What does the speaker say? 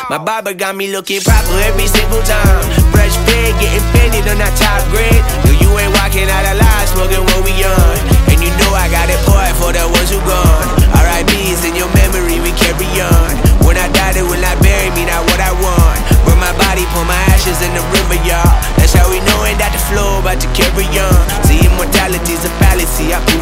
My barber got me looking proper every single time. Fresh fit, getting fitted on that top grade. No, you ain't walking out alive, smoking what we on. And you know I got it poured for the ones who gone. R.I.P.'s in your memory, we carry on. When I die, they will not bury me, not what I want. Burn my body, pour my ashes in the river, y'all. That's how we knowin' that the flow about to carry on. See, immortality's a fallacy. I